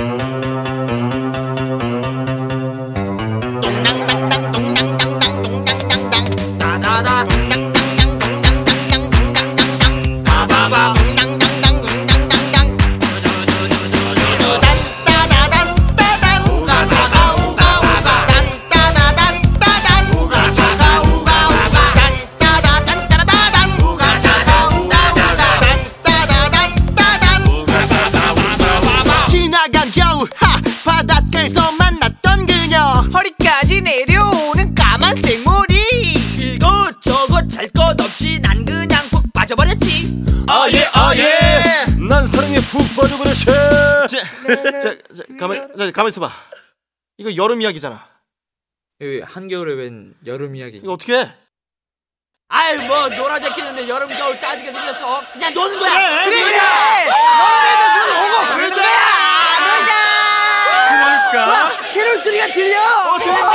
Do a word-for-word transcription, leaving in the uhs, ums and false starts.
허리까지 내려오는 까만 생머리 이것저것 잘 것 없이 난 그냥 푹 빠져버렸지. 아예 아예 난 사랑에 푹 빠져버렸지. 자, 자, 자 가만, 자, 가만 있어봐. 이거 여름 이야기잖아. 여기 한겨울에 웬 여름 이야기. 이거 어떻게 해? 아이 뭐 놀아 제끼는데 여름 겨울 따지게 생겼어. 그냥 노는 거야. 그래, 그래, 그래. 너네도 눈 오고 그러자. 놀자. 그러니까 캐롤 소리가 들려. 어, 들린다.